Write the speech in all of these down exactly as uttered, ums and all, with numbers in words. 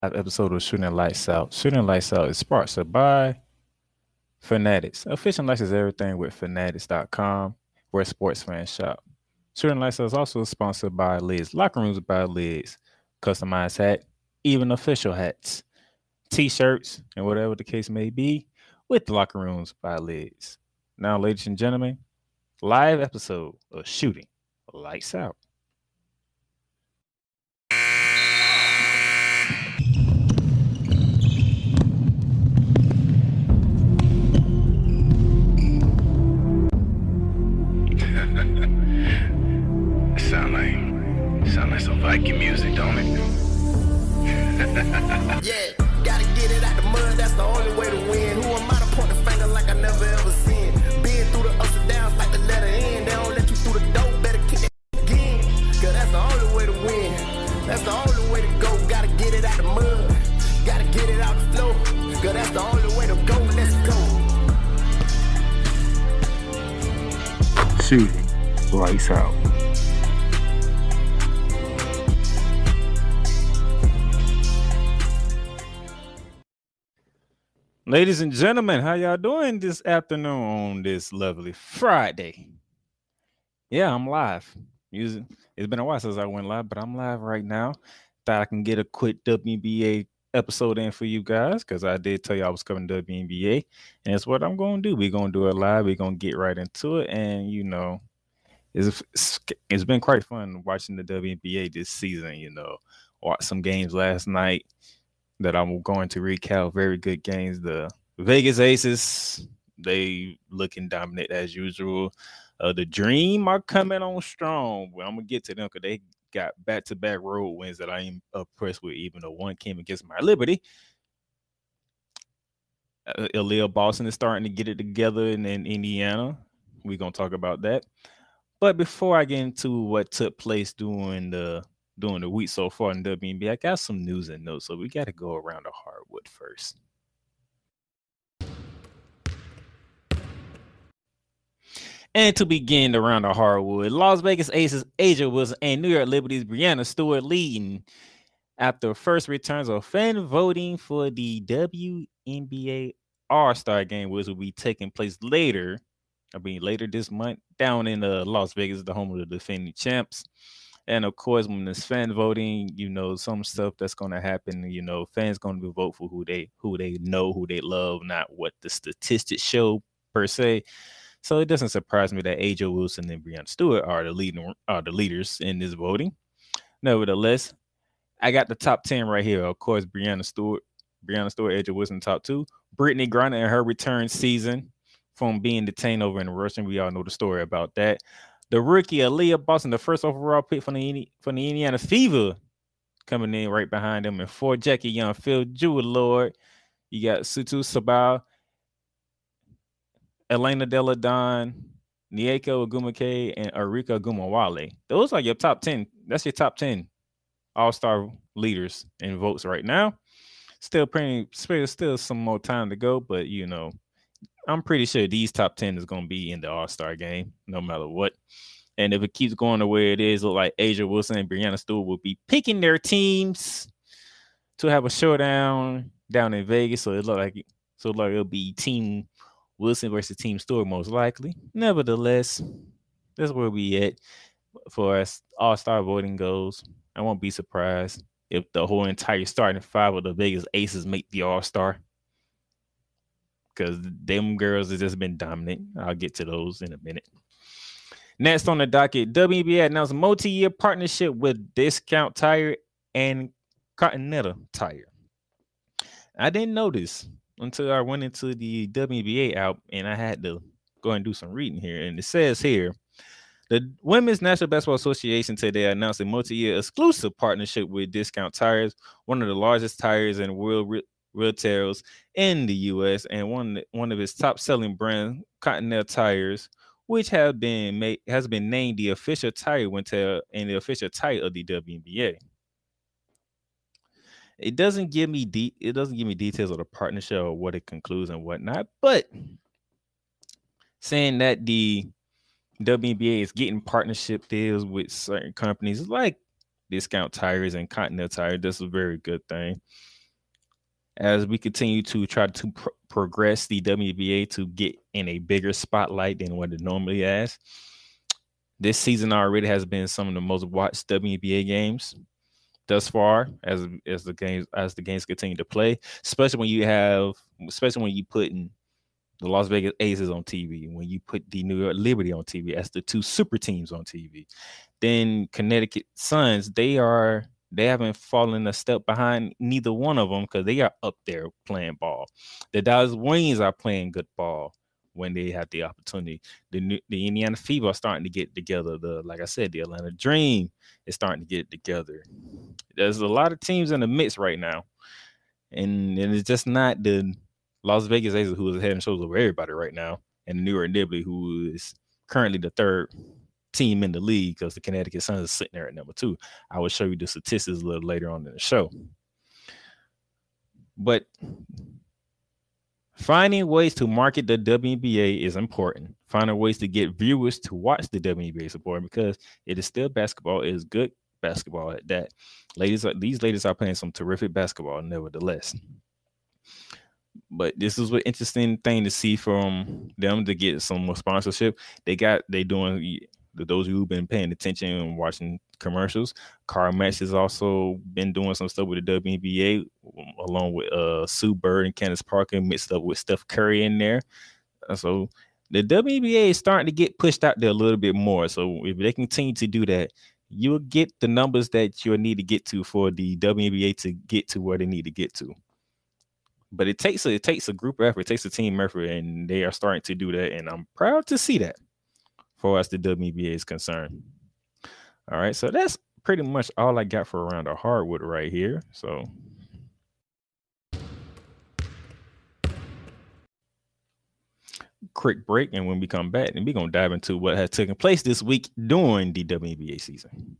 Episode of Shooting Lights Out. Shooting Lights Out is sponsored by Fanatics. Official license everything with fanatics dot com, where sports fans shop. Shooting Lights Out is also sponsored by Lids. Locker Rooms by Lids. Customized hat, even official hats, t-shirts, and whatever the case may be, with Locker Rooms by Lids. Now, ladies and gentlemen, live episode of Shooting Lights Out. Sound like, sound like some Viking music, don't it? Yeah, gotta get it out the mud, that's the only way to win. Who am I to point the finger like I never ever seen? Been through the ups and downs like the letter N. They don't let you through the door, better kick that again. Cause that's the only way to win. That's the only way to go. Gotta get it out the mud, gotta get it out the flow. Cause that's the only way to go, let's go. Shooting Lights Out. Ladies and gentlemen, how y'all doing this afternoon on this lovely Friday? Yeah, I'm live. Using it's been a while since I went live, but I'm live right now. Thought I can get a quick W N B A episode in for you guys because I did tell you I was coming to W N B A, and it's what I'm going to do. We're going to do it live. We're going to get right into it, and you know, it's it's been quite fun watching the W N B A this season. You know, watched some games last night that I'm going to recap. Very good games. The Vegas Aces, they looking dominant as usual. Uh, the Dream are coming on strong. Well, I'm gonna get to them because they got back-to-back road wins that I am impressed with. Even though one came against my Liberty. Uh, Aaliyah Boston is starting to get it together in, in Indiana. We're gonna talk about that. But before I get into what took place during the during the week so far in W N B A, I got some news and notes, so we got to go around the hardwood first. And to begin around the hardwood, Las Vegas Aces A'ja Wilson and New York Liberty's Breanna Stewart leading after first returns of fan voting for the W N B A All-Star Game, which will be taking place later. I mean, later this month down in uh, Las Vegas, the home of the defending champs. And of course, when it's fan voting, you know, some stuff that's going to happen, you know, fans going to vote for who they who they know, who they love, not what the statistics show per se. So it doesn't surprise me that A'ja Wilson and Breanna Stewart are the leading are the leaders in this voting. Nevertheless, I got the top ten right here. Of course, Breanna Stewart, Breanna Stewart, A'ja Wilson, top two. Brittney Griner in her return season from being detained over in Russia. We all know the story about that. The rookie Aaliyah Boston, the first overall pick from the from the Indiana Fever, coming in right behind them. And four, Jackie Young, Phil Jewell Lord. You got Sutu Sabal, Elena Della Don, Nieko Agumake, and Arika Gumawale. Those are your top ten. That's your top ten all-star leaders in votes right now. Still pretty, still, still some more time to go, but you know, I'm pretty sure these top ten is going to be in the All-Star game, no matter what. And if it keeps going the way it is, look like A'ja Wilson and Breanna Stewart will be picking their teams to have a showdown down in Vegas. So it look like so like it'll be Team Wilson versus Team Stewart most likely. Nevertheless, that's where we at for as All-Star voting goes. I won't be surprised if the whole entire starting five of the Vegas Aces make the All-Star. Because them girls have just been dominant. I'll get to those in a minute. Next on the docket, W N B A announced a multi-year partnership with Discount Tire and Continental Tire. I didn't know this until I went into the W N B A app and I had to go and do some reading here. And it says here, the Women's National Basketball Association today announced a multi-year exclusive partnership with Discount Tires, one of the largest tires and world re- retailers in the U S, and one one of its top-selling brands, Continental Tires, which have been made has been named the official tire winter and the official tire of the W N B A. It doesn't give me de- it doesn't give me details of the partnership or what it concludes and whatnot, but saying that the W N B A is getting partnership deals with certain companies like Discount Tires and Continental Tire, this is a very good thing. as we continue to try to pro- progress the W N B A to get in a bigger spotlight than what it normally has. This season already has been some of the most watched W N B A games thus far as as the games as the games continue to play, especially when you have especially when you put in the Las Vegas Aces on T V, when you put the New York Liberty on T V as the two super teams on T V. Then Connecticut Suns, they are they haven't fallen a step behind neither one of them because they are up there playing ball. The Dallas Wings are playing good ball when they have the opportunity. The the Indiana Fever are starting to get together. The like I said, the Atlanta Dream is starting to get together. There's a lot of teams in the mix right now, and, and it's just not the Las Vegas Aces who is head and shoulders over everybody right now, and the New York Liberty who is currently the third team in the league because the Connecticut Suns is sitting there at number two. I will show you the statistics a little later on in the show. But finding ways to market the W N B A is important. Finding ways to get viewers to watch the W N B A is important because it is still basketball. It is good basketball at that. Ladies, are, these ladies are playing some terrific basketball, nevertheless. But this is an interesting thing to see from them to get some more sponsorship. They got they doing those who've been paying attention and watching commercials. Karl Match has also been doing some stuff with the W N B A, along with uh, Sue Bird and Candace Parker, mixed up with Steph Curry in there. So the W N B A is starting to get pushed out there a little bit more. So if they continue to do that, you'll get the numbers that you'll need to get to for the W N B A to get to where they need to get to. But it takes a, it takes a group effort, it takes a team effort, and they are starting to do that. And I'm proud to see that, as far as the W N B A is concerned. All right, so that's pretty much all I got for around the hardwood right here. So quick break, and when we come back, and we're gonna dive into what has taken place this week during the W N B A season.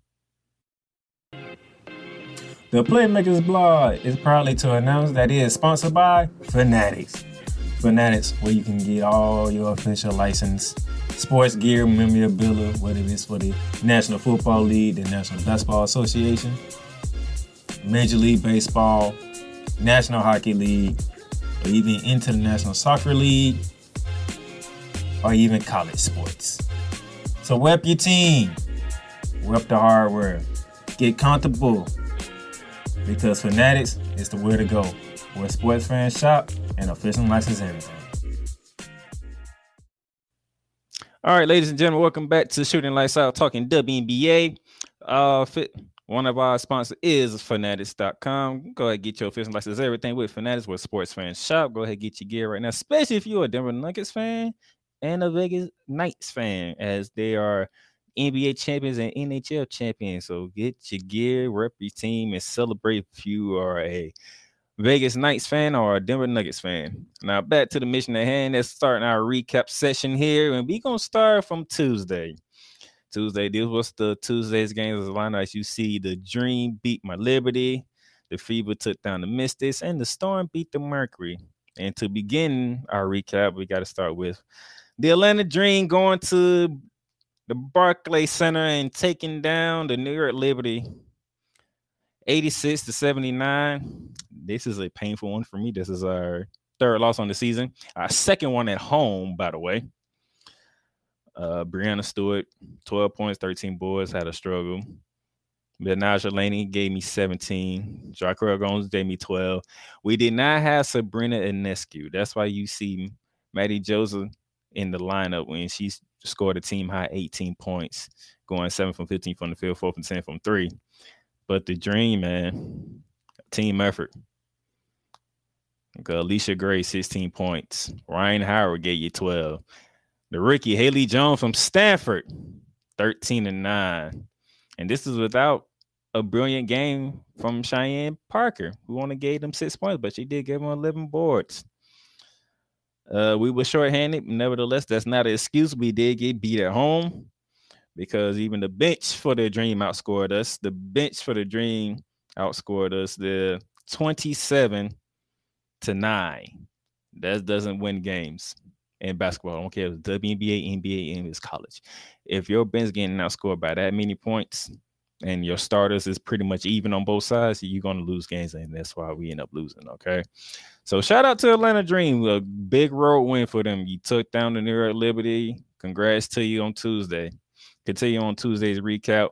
The Playmakers blog is proudly to announce that it is sponsored by Fanatics. Fanatics, where you can get all your official licensed sports gear, memorabilia, whether it's for the National Football League, the National Basketball Association, Major League Baseball, National Hockey League, or even International Soccer League, or even college sports. So rep your team, rep the hardware, get comfortable, because Fanatics is the way to go, where sports fans shop and official license everything. All right, ladies and gentlemen, welcome back to Shooting Lights Out, talking W N B A. Uh, fit, one of our sponsors is Fanatics dot com. Go ahead and get your official license everything with Fanatics, where sports fans shop. Go ahead and get your gear right now, especially if you're a Denver Nuggets fan and a Vegas Knights fan, as they are N B A champions and N H L champions. So get your gear, rep your team, and celebrate if you are a Vegas Knights fan or a Denver Nuggets fan. Now back to the mission at hand. Let's start our recap session here, and we're gonna start from Tuesday. Tuesday, this was the Tuesday's games of the lineup. As you see, the Dream beat my Liberty, the Fever took down the Mystics, and the Storm beat the Mercury. And to begin our recap, we got to start with the Atlanta Dream going to the Barclays Center and taking down the New York Liberty eighty-six to seventy-nine. This is a painful one for me. This is our third loss on the season. Our second one at home, by the way. Uh, Brianna Stewart, twelve points, thirteen boards, had a struggle. Naja Laney gave me seventeen. Jacqueline Gomes gave me twelve. We did not have Sabrina Ionescu. That's why you see Maddie Joseph in the lineup when she scored a team high eighteen points, going seven from fifteen from the field, four from ten from three. But the Dream, man, team effort. Okay, Alicia Gray, sixteen points. Ryan Howard gave you twelve. The rookie, Haley Jones from Stanford, thirteen and nine. And this is without a brilliant game from Cheyenne Parker, who only gave them six points, but she did give them eleven boards. Uh, we were shorthanded. Nevertheless, that's not an excuse. We did get beat at home because even the bench for the Dream outscored us. The bench for the Dream outscored us the twenty-seven to nine. That doesn't win games in basketball. I don't care if it's W N B A, N B A, and it's college. If your bench getting outscored by that many points, and your starters is pretty much even on both sides, you're going to lose games, and that's why we end up losing, okay? So shout out to Atlanta Dream, a big road win for them. You took down the New York Liberty. Congrats to you on Tuesday. Continue on Tuesday's recap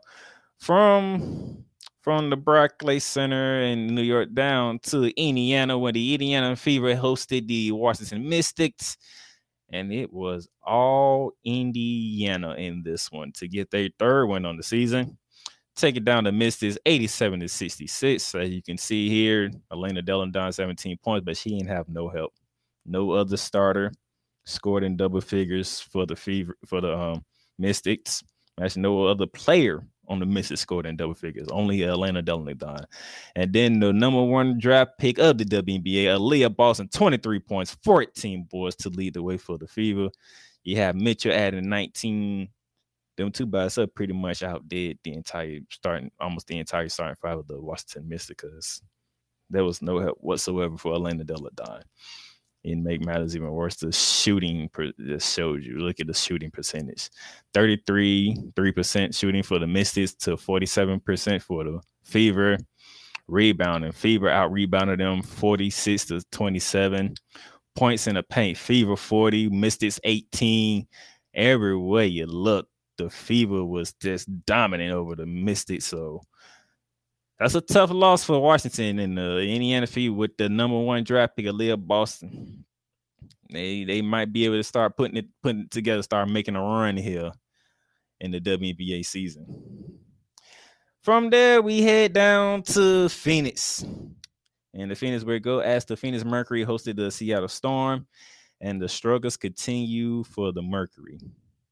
from from the Barclays Center in New York down to Indiana, where the Indiana Fever hosted the Washington Mystics, and it was all Indiana in this one to get their third win on the season. Take it down to Mystics, eighty-seven to sixty-six. As you can see here, Elena Dellen Don seventeen points, but she didn't have no help. No other starter scored in double figures for the Fever for the um, Mystics. Actually, no other player on the Mystics scored in double figures. Only Elena Dellen Don. And then the number one draft pick of the W N B A, Aaliyah Boston, twenty-three points, fourteen boards to lead the way for the Fever. You have Mitchell adding nineteen. Them two by itself pretty much outdid the entire starting, almost the entire starting five of the Washington Mystics, because there was no help whatsoever for Elena Dellen Don. And make matters even worse, the shooting per, just showed you. Look at the shooting percentage: thirty-three, three percent shooting for the Mystics to forty-seven percent for the Fever. Rebounding, Fever out rebounded them forty-six to twenty-seven. Points in the paint, Fever forty, Mystics eighteen. Everywhere you look, the Fever was just dominant over the Mystics. So that's a tough loss for Washington and the Indiana Fever with the number one draft pick, Aaliyah Boston. They they might be able to start putting it putting it together, start making a run here in the W N B A season. From there, we head down to Phoenix. And the Phoenix, where it go, as the Phoenix Mercury hosted the Seattle Storm, and the struggles continue for the Mercury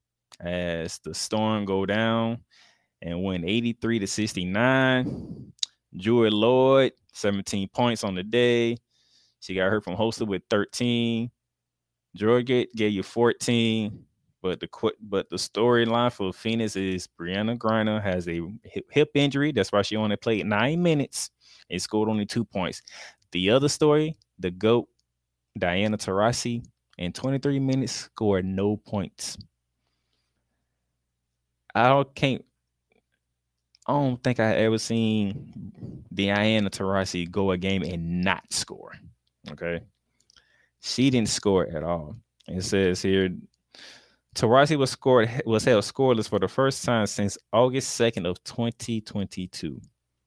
as the Storm go down and win eighty-three to sixty-nine. Jewel Lloyd, seventeen points on the day. She got hurt from Holster with thirteen. Georgette gave you fourteen. But the but the storyline for Phoenix is Brianna Griner has a hip injury. That's why she only played nine minutes and scored only two points. The other story, the GOAT, Diana Taurasi, in twenty-three minutes scored no points. I can't. I don't think I ever seen Diana Taurasi go a game and not score. Okay, she didn't score at all. It says here, Taurasi was scored was held scoreless for the first time since August second of twenty twenty-two.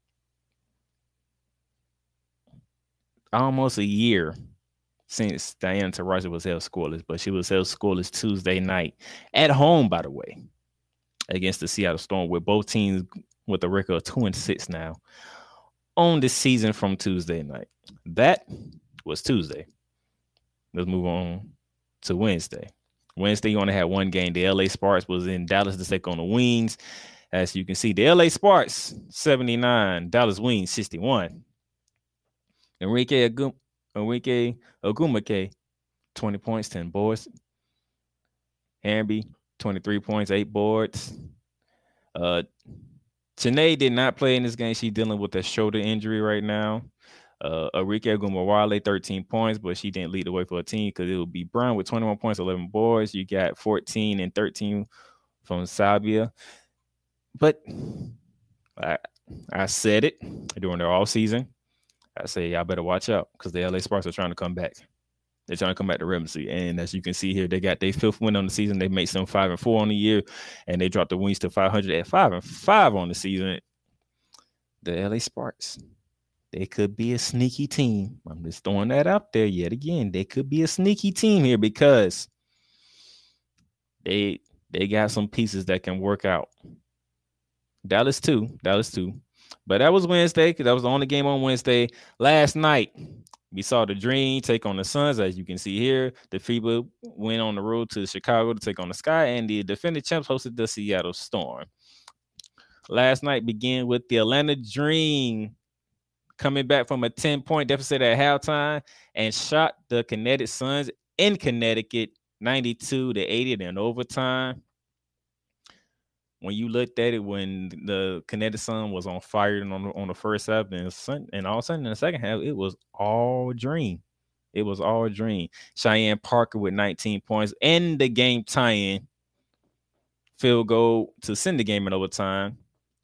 Almost a year since Diana Taurasi was held scoreless, but she was held scoreless Tuesday night at home, by the way, against the Seattle Storm, with both teams with a record of two and six now on this season from Tuesday night. That was Tuesday. Let's move on to Wednesday. Wednesday, you only had one game. The L A Sparks was in Dallas to take on the Wings. As you can see, the L A Sparks, seventy-nine, Dallas Wings, sixty-one. Enrique Agum- Enrique Ogumake, twenty points, ten boards. Hamby, twenty-three points, eight boards. Uh, Chanae did not play in this game. She's dealing with a shoulder injury right now. Uh, Enrique Ogumawale, thirteen points, but she didn't lead the way for a team because it would be Brown with twenty-one points, eleven boards. You got fourteen and thirteen from Sabia. But I, I said it during their off season. I say y'all better watch out because the L A Sparks are trying to come back. They're trying to come back to relevancy. And as you can see here, they got their fifth win on the season. They made some five and four on the year, and they dropped the Wings to five hundred at five and five on the season. The L A Sparks, they could be a sneaky team. I'm just throwing that out there yet again. They could be a sneaky team here because they they got some pieces that can work out. Dallas too. Dallas too. But that was Wednesday because that was the only game on Wednesday. Last night, we saw the Dream take on the Suns. As you can see here, the Fever went on the road to Chicago to take on the Sky, and the defending champs hosted the Seattle Storm. Last night began with the Atlanta Dream coming back from a ten-point deficit at halftime and shot the Connecticut Suns in Connecticut ninety-two to eighty in overtime. When you looked at it, when the Connecticut Sun was on fire on the, on the first half, and, sun, and all of a sudden in the second half, it was all Dream. It was all Dream. Cheyenne Parker with nineteen points and the game tying field goal to send the game in overtime.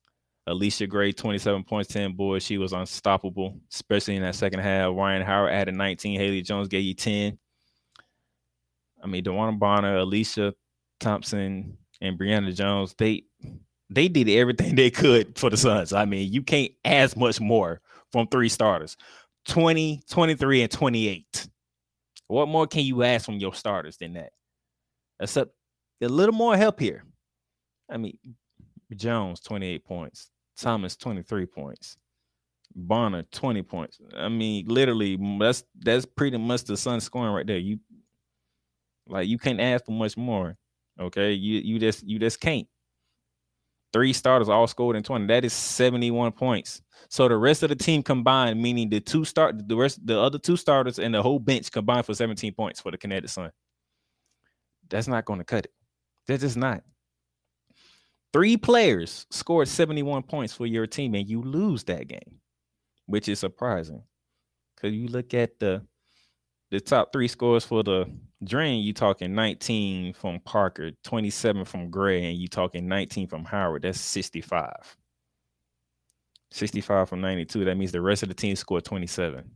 Alicia Gray, twenty-seven points, ten boards. She was unstoppable, especially in that second half. Ryan Howard added nineteen. Haley Jones gave you ten. I mean, DeWanna Bonner, Alicia Thompson, and Brianna Jones, they they did everything they could for the Suns. I mean, you can't ask much more from three starters. twenty, twenty-three, and twenty-eight. What more can you ask from your starters than that? Except a little more help here. I mean, Jones, twenty-eight points. Thomas, twenty-three points. Bonner, twenty points. I mean, literally, that's that's pretty much the Suns scoring right there. You like you can't ask for much more. Okay, you you just you just can't. Three starters all scored in twenty. That is seventy-one points. So the rest of the team combined, meaning the two start, the rest, the other two starters and the whole bench combined for seventeen points for the Kinetic Sun. That's not going to cut it. That's just not. Three players scored seventy-one points for your team, and you lose that game, which is surprising. Because you look at the the top three scores for the Dream, you talking nineteen from Parker, twenty-seven from Gray, and you talking nineteen from Howard. That's sixty-five. sixty-five from ninety-two. That means the rest of the team scored twenty-seven.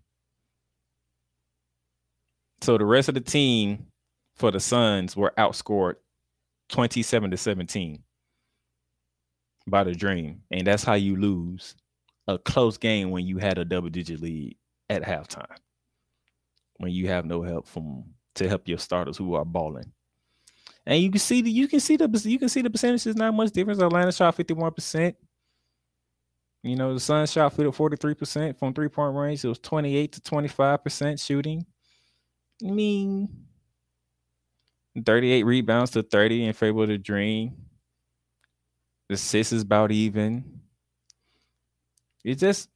So the rest of the team for the Suns were outscored twenty-seven to seventeen by the Dream. And that's how you lose a close game when you had a double-digit lead at halftime. When you have no help from to help your starters who are balling. And you can see the you can see the you can see the percentages, not much difference. Atlanta shot fifty-one percent. You know, the Suns shot forty-three percent from three-point range. It was twenty-eight to twenty-five percent shooting. I mean, thirty-eight rebounds to thirty in favor of the Dream. The assists is about even. It's just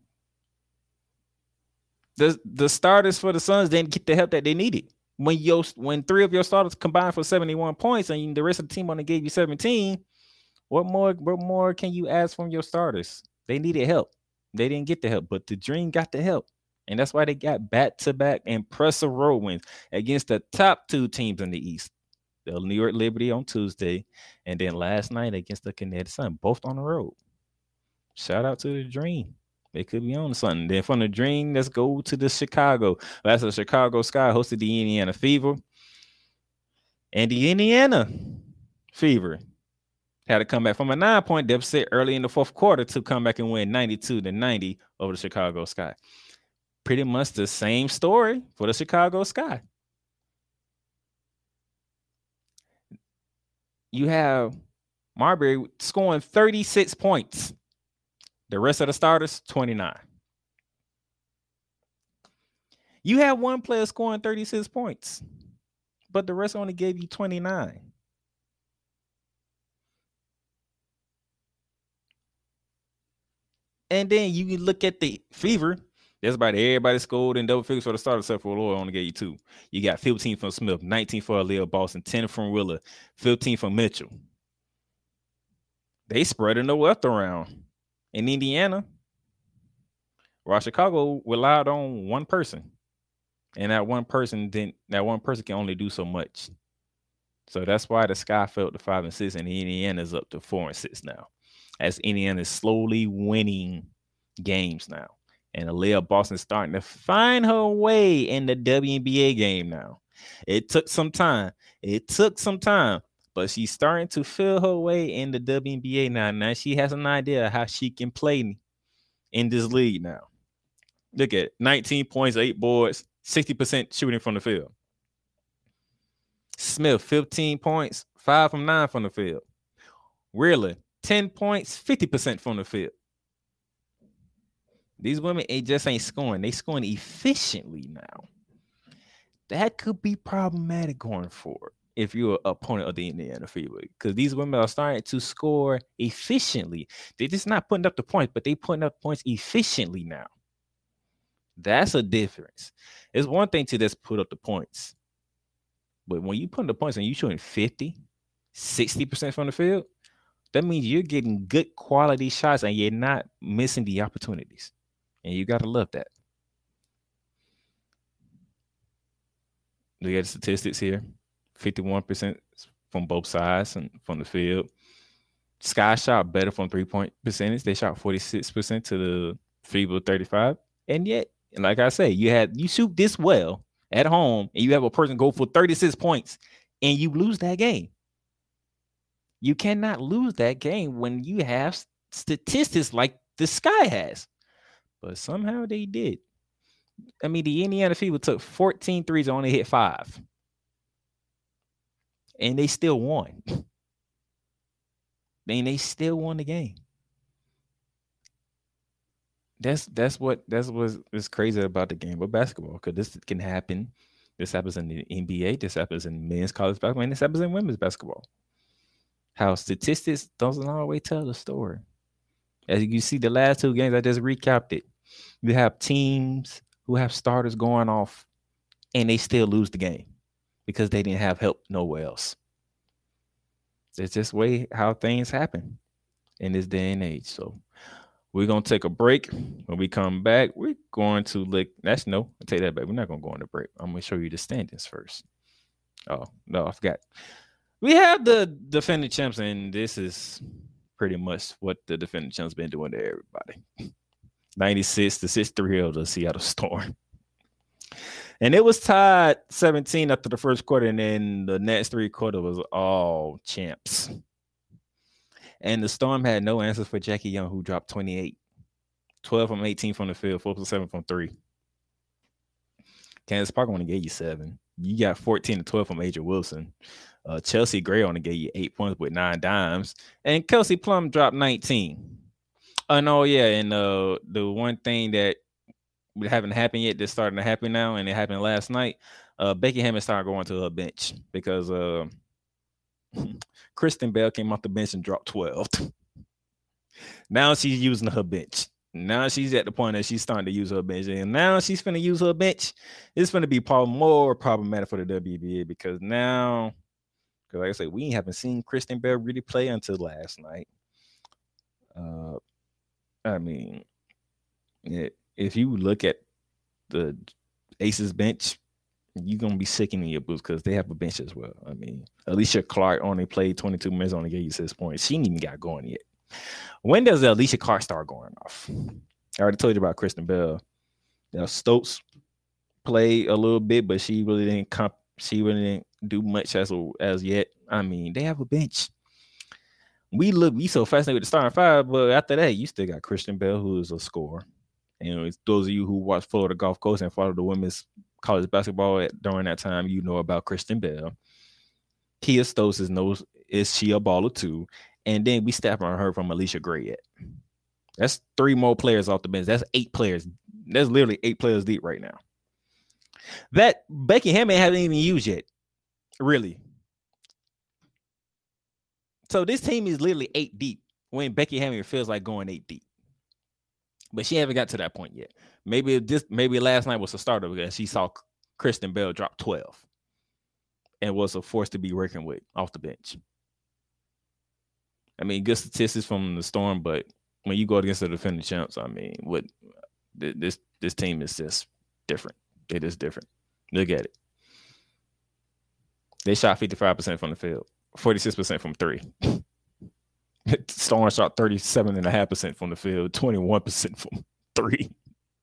the the starters for the Suns didn't get the help that they needed. When your when three of your starters combined for seventy-one points and the rest of the team only gave you seventeen, what more what more can you ask from your starters? They needed help. They didn't get the help, but the Dream got the help. And that's why they got back-to-back impressive road wins against the top two teams in the East. The New York Liberty on Tuesday, and then last night against the Kinetic Sun, both on the road. Shout out to the Dream. They could be on something. Then from the Dream, let's go to the Chicago. That's the Chicago Sky hosted the Indiana Fever. And the Indiana Fever had to come back from a nine-point deficit early in the fourth quarter to come back and win ninety-two to ninety over the Chicago Sky. Pretty much the same story for the Chicago Sky. You have Marbury scoring thirty-six points. The rest of the starters, twenty-nine. You have one player scoring thirty-six points, but the rest only gave you twenty-nine. And then you can look at the Fever. That's about everybody scored in double figures for the starter, except for Lloyd, only gave you two. You got fifteen from Smith, nineteen for Aaliyah Boston, ten from Willer, fifteen from Mitchell. They spreading the wealth around. In Indiana, while Chicago relied on one person, and that one person didn't. That one person can only do so much. So that's why the Sky fell to five and six, and Indiana's up to four and six now, as Indiana is slowly winning games now, and Aaliyah Boston's starting to find her way in the W N B A game now. It took some time. It took some time. But she's starting to feel her way in the W N B A now. Now she has an idea of how she can play in this league now. Look at it. nineteen points, eight boards, sixty percent shooting from the field. Smith, fifteen points, five from nine from the field. Wheeler, ten points, fifty percent from the field. These women it just ain't scoring. They scoring efficiently now. That could be problematic going forward if you're an opponent of the Indiana Fever, because these women are starting to score efficiently. They're just not putting up the points, but they putting up points efficiently now. That's a difference. It's one thing to just put up the points, but when you put the points and you're shooting fifty, sixty percent from the field, that means you're getting good quality shots and you're not missing the opportunities. And you got to love that. Look at the statistics here. fifty-one percent from both sides and from the field. Sky shot better from three-point percentage. They shot forty-six percent to the feeble thirty-five. And yet, like I say, you had you shoot this well at home, and you have a person go for thirty-six points, and you lose that game. You cannot lose that game when you have statistics like the Sky has. But somehow they did. I mean, the Indiana Fever took fourteen threes and only hit five. And they still won. And they still won the game. That's that's what that's what is crazy about the game of basketball, because this can happen. This happens in the N B A. This happens in men's college basketball. And this happens in women's basketball. How statistics doesn't always tell the story. As you see, the last two games I just recapped it. You have teams who have starters going off, and they still lose the game because they didn't have help nowhere else. It's just way how things happen in this day and age. So we're going to take a break. When we come back, we're going to look. That's no, I'll take that back. We're not going to go on the break. I'm going to show you the standings first. Oh, no, I forgot. We have the defending champs, and this is pretty much what the defending champs been doing to everybody. ninety-six to sixty-three of the Seattle Storm. And it was tied seventeen after the first quarter, and then the next three quarters was all champs. And the Storm had no answers for Jackie Young, who dropped twenty-eight. twelve from eighteen from the field, four from seven from three. Candace Parker only gave you seven. You got fourteen to twelve from Adrian Wilson. Uh, Chelsea Gray only gave you eight points with nine dimes. And Kelsey Plum dropped nineteen. Oh, no, yeah, and uh, the one thing that haven't happened yet that's starting to happen now, and it happened last night, uh, Becky Hammond started going to her bench because uh, Kristen Bell came off the bench and dropped twelve. Now she's using her bench. Now she's at the point that she's starting to use her bench, and now she's going to use her bench. It's going to be probably more problematic for the W N B A because now, because like I said, we haven't seen Kristen Bell really play until last night. Uh, I mean, it, if you look at the Aces bench, you're going to be sickening your boots because they have a bench as well. I mean, Alicia Clark only played twenty-two minutes, only gave you six points. She ain't even got going yet. When does Alicia Clark start going off? I already told you about Kristen Bell. Now, Stokes played a little bit, but she really didn't comp- she really didn't do much as, as yet. I mean, they have a bench. We look, we so fascinated with the starting five, but after that, you still got Kristen Bell, who is a scorer. And those of you who watch Florida Gulf Coast and follow the women's college basketball at, during that time, you know about Kristen Bell. Kia Stokes is knows is she a baller too, and then we step on her from Alicia Gray yet. That's three more players off the bench. That's eight players. That's literally eight players deep right now. That Becky Hammond haven't even used yet, really. So this team is literally eight deep when Becky Hammond feels like going eight deep. But she haven't got to that point yet. Maybe this, maybe last night was a starter because she saw Kristen Bell drop twelve and was a force to be working with off the bench. I mean, good statistics from the Storm, but when you go against the defending champs, I mean, what this this team is just different. It is different. Look at it. They shot fifty-five percent from the field, forty-six percent from three. Storm shot thirty-seven point five percent from the field, twenty-one percent from three.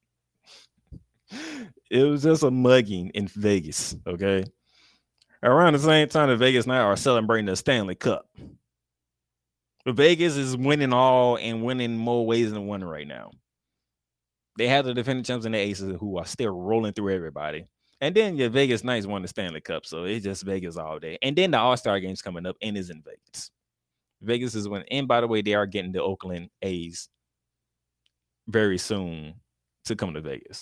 It was just a mugging in Vegas, okay? Around the same time that Vegas now are celebrating the Stanley Cup. But Vegas is winning all and winning more ways than one right now. They have the defending champs and the Aces who are still rolling through everybody. And then your Vegas Knights won the Stanley Cup, so it's just Vegas all day. And then the All-Star game's coming up and is in Vegas. Vegas is winning. And by the way, they are getting the Oakland A's very soon to come to Vegas.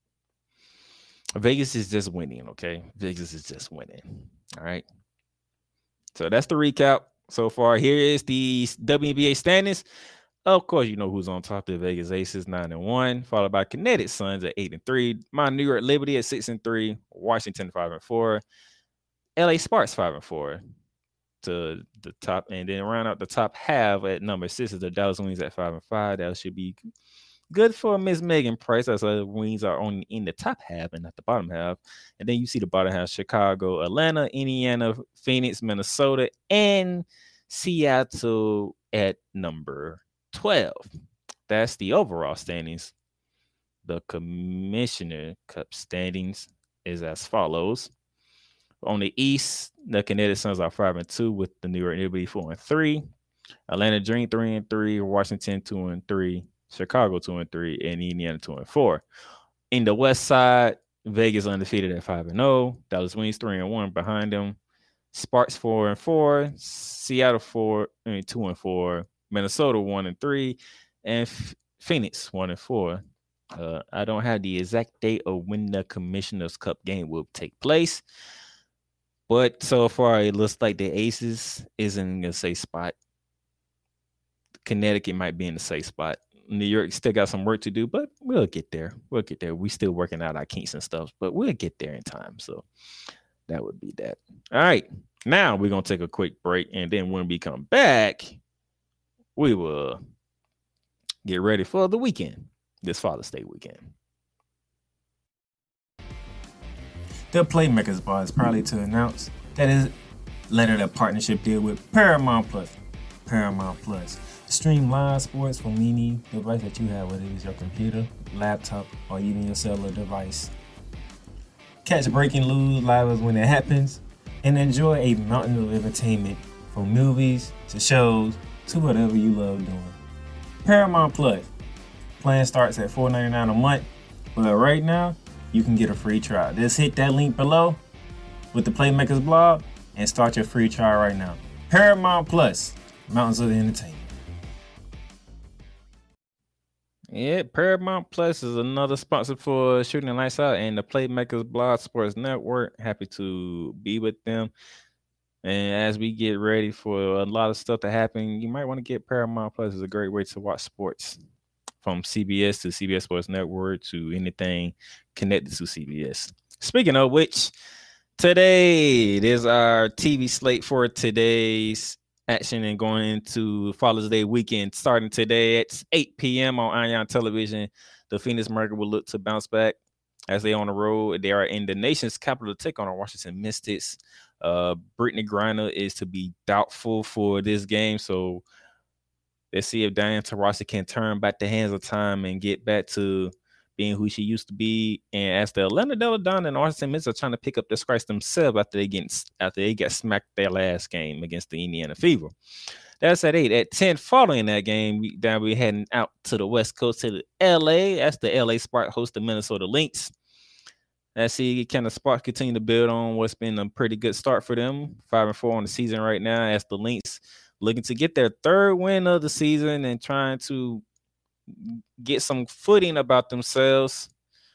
Vegas is just winning, okay? Vegas is just winning. All right. So that's the recap so far. Here is the W N B A standings. Of course, you know who's on top. The Vegas Aces, nine and one, followed by Kinetic Suns at eight and three. My New York Liberty at six and three. Washington five and four. L A Sparks five and four. To the top, and then round out the top half at number six is the Dallas Wings at five and five. That should be good for Miss Megan Price, as the Wings are only in the top half and not the bottom half. And then you see the bottom half: Chicago, Atlanta, Indiana, Phoenix, Minnesota, and Seattle at number twelve. That's the overall standings. The Commissioner Cup standings is as follows. On the East, the Connecticut Suns are five and two with the New York Liberty four and three. Atlanta Dream three and three, Washington two and three, Chicago two and three, and Indiana two and four. In the West Side, Vegas undefeated at five and zero. Dallas Wings three and one behind them. Sparks four and four. Seattle four I mean two and four. Minnesota one and three, and F- Phoenix one and four. Uh, I don't have the exact date of when the Commissioner's Cup game will take place, but so far it looks like the Aces is in a safe spot. Connecticut might be in the safe spot. New York still got some work to do, but we'll get there. We'll get there. We still working out our kinks and stuff, but we'll get there in time. So that would be that. All right. Now we're going to take a quick break, and then when we come back, we will get ready for the weekend, this Father's Day weekend. The Playmakers Bar is proudly to announce that it landed a partnership deal with Paramount Plus. Paramount Plus. Stream live sports from any device that you have, whether it is your computer, laptop, or even your cellular device. Catch breaking news live when it happens, and enjoy a mountain of entertainment from movies to shows to whatever you love doing. Paramount Plus. Plan starts at four dollars and ninety-nine cents a month, but right now you can get a free trial. Just hit that link below with the Playmakers blog and start your free trial right now. Paramount Plus, mountains of entertainment. Yeah, Paramount Plus is another sponsor for Shooting the Lights Out and the Playmakers Blog Sports Network. Happy to be with them. And as we get ready for a lot of stuff to happen, you might want to get Paramount Plus. It's a great way to watch sports, from C B S to C B S Sports Network to anything connected to C B S. Speaking of which, today there's our T V slate for today's action and going into Father's Day weekend. Starting today at eight p.m. on Ion Television, the Phoenix Mercury will look to bounce back as they on the road. They are in the nation's capital to take on the Washington Mystics. Uh, Brittany Griner is to be doubtful for this game, so let's see if Diana Taurasi can turn back the hands of time and get back to being who she used to be. And as the Atlanta Deladon and Washington Mystics are trying to pick up the scratch themselves after they get after they got smacked their last game against the Indiana Fever. That's at eight. At ten, following that game, we, now we're heading out to the West Coast to the L A. That's the L A Sparks host the Minnesota Lynx. Let's see, can the Sparks continue to build on what's been a pretty good start for them? Five and four on the season right now, as the Lynx looking to get their third win of the season and trying to get some footing about themselves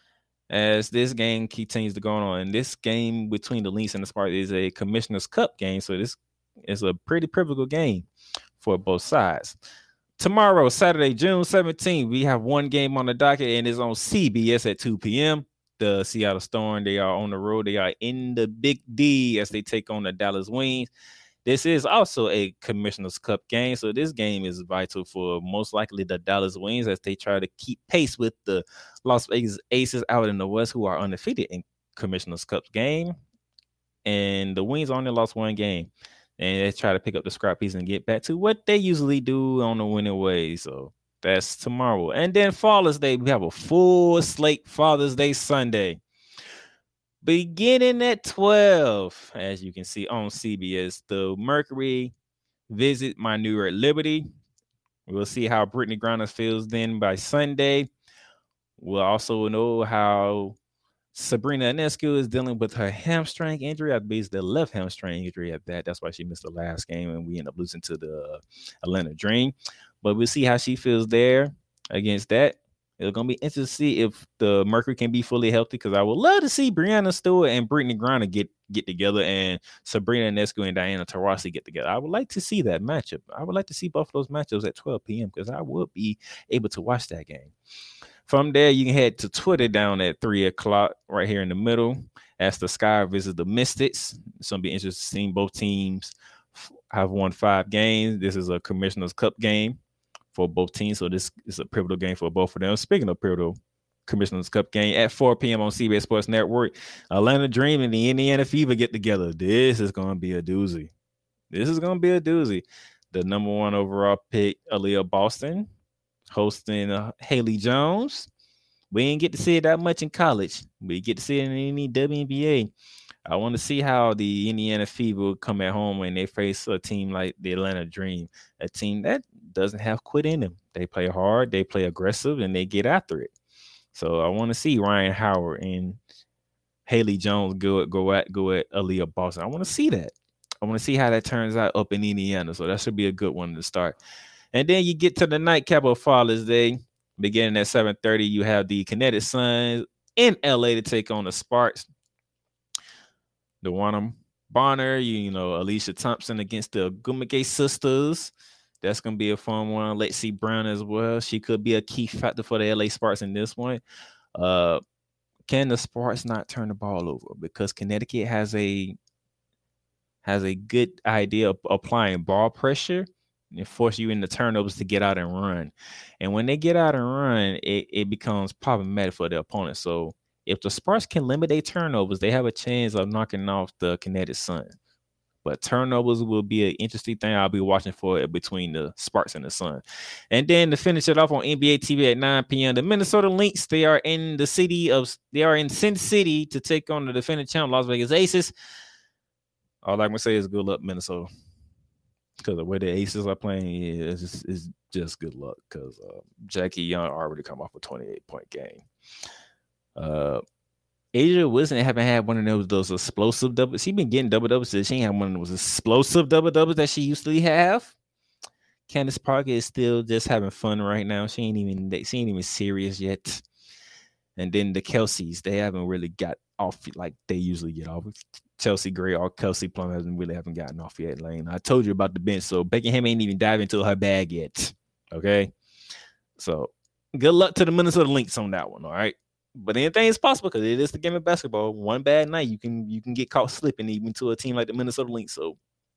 as this game continues to go on. And this game between the Lynx and the Sparks is a Commissioner's Cup game, so this is a pretty pivotal game for both sides. Tomorrow, Saturday, June seventeenth, we have one game on the docket, and it's on C B S at two p.m. The Seattle Storm, they are on the road. They are in the Big D as they take on the Dallas Wings. This is also a Commissioner's Cup game, so this game is vital for most likely the Dallas Wings as they try to keep pace with the Las Vegas Aces out in the West, who are undefeated in Commissioner's Cup game. And the Wings only lost one game, and they try to pick up the scrap piece and get back to what they usually do on the winning way. So that's tomorrow. And then Father's Day, we have a full slate Father's Day Sunday. Beginning at twelve, as you can see on C B S, the Mercury visit my New York Liberty. We'll see how Brittany Griner feels then by Sunday. We'll also know how Sabrina Ionescu is dealing with her hamstring injury. I believe it's the left hamstring injury at that. That's why she missed the last game, and we end up losing to the Atlanta Dream. But we'll see how she feels there against that. It's going to be interesting to see if the Mercury can be fully healthy, because I would love to see Breanna Stewart and Brittany Griner get, get together, and Sabrina Ionescu and Diana Taurasi get together. I would like to see that matchup. I would like to see both of those matchups at twelve p.m. because I would be able to watch that game. From there, you can head to Twitter down at three o'clock right here in the middle as the Sky visit the Mystics. It's going to be interesting seeing both teams have won five games. This is a Commissioner's Cup game for both teams, so this is a pivotal game for both of them. Speaking of pivotal, Commissioner's Cup game at four p.m. on C B S Sports Network, Atlanta Dream and the Indiana Fever get together. This is going to be a doozy. This is going to be a doozy. the number one overall pick, Aaliyah Boston, hosting uh, Haley Jones. We didn't get to see it that much in college. We get to see it in any W N B A. I want to see how the Indiana Fever will come at home when they face a team like the Atlanta Dream, a team that doesn't have quit in them. They play hard, they play aggressive, and they get after it. So I want to see Ryan Howard and Haley Jones go at go at go at Aaliyah Boston. I want to see that. I want to see how that turns out up in Indiana. So that should be a good one to start. And then you get to the nightcap of Father's Day, beginning at seven thirty. You have the Kinetic Suns in L A to take on the Sparks. The Wanham Bonner, you, you know, Alicia Thompson against the Gumake sisters. That's going to be a fun one. Lexi Brown as well. She could be a key factor for the L A Sparks in this one. Uh, can the Sparks not turn the ball over? Because Connecticut has a has a good idea of applying ball pressure and force you into turnovers to get out and run. And when they get out and run, it, it becomes problematic for the opponent. So if the Sparks can limit their turnovers, they have a chance of knocking off the Kinetic Suns. But turnovers will be an interesting thing I'll be watching for between the Sparks and the Suns. And then to finish it off on N B A T V at nine p.m., the Minnesota Lynx, they are in the city of, they are in Sin City to take on the defending champ Las Vegas Aces. All I'm going to say is good luck, Minnesota. Because the way the Aces are playing is just, is just good luck. Because uh, Jackie Young already come off a twenty-eight point game. Uh, Asia Wilson haven't had one of those those explosive doubles. She's been getting double doubles. She ain't had one of those explosive double doubles that she used to have. Candace Parker is still just having fun right now. She ain't even she ain't even serious yet. And then the Kelseys, they haven't really got off like they usually get off. Chelsea Gray or Kelsey Plum hasn't really haven't gotten off yet. Lane, I told you about the bench, so Beckham ain't even diving into her bag yet. Okay, so good luck to the Minnesota Lynx on that one. All right. But anything is possible because it is the game of basketball. One bad night, you can you can get caught slipping even to a team like the Minnesota Lynx. So,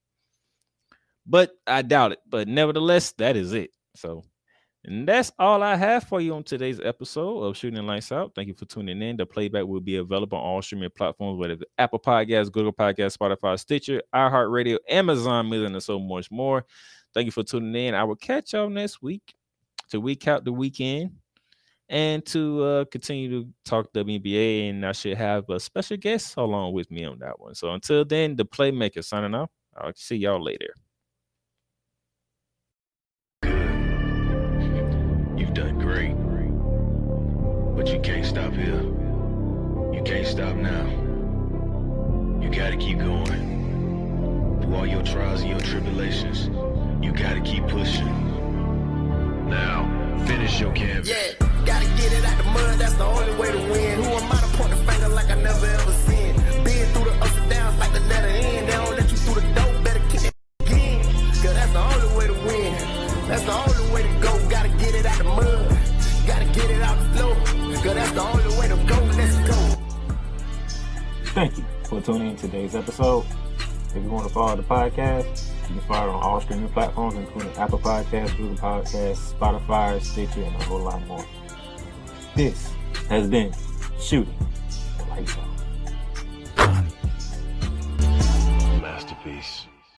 but I doubt it. But nevertheless, that is it. So, and that's all I have for you on today's episode of Shooting Lights Out. Thank you for tuning in. The playback will be available on all streaming platforms, whether it's Apple Podcasts, Google Podcasts, Spotify, Stitcher, iHeartRadio, Amazon Music, and so much more. Thank you for tuning in. I will catch y'all next week to week out the weekend. And to uh, continue to talk W N B A, and I should have a special guest along with me on that one. So until then, the Playmaker signing off. I'll see y'all later. Good. You've done great. But you can't stop here. You can't stop now. You gotta keep going. Through all your trials and your tribulations, you gotta keep pushing. Now, finish your canvas. Yeah. Gotta get it out the mud, that's the only way to win. Who am I to point the finger like I never ever seen? Been through the ups and downs like the letter N. They don't let you through the door, better kick it again. Cause that's the only way to win. That's the only way to go. Gotta get it out the mud. Gotta get it out the floor. Cause that's the only way to go. Let's go. Thank you for tuning in to today's episode. If you want to follow the podcast, you can follow it on all streaming platforms, including Apple Podcasts, Google Podcasts, Spotify, Stitcher, and a whole lot more. This has been Shooting Lights Out. Masterpiece.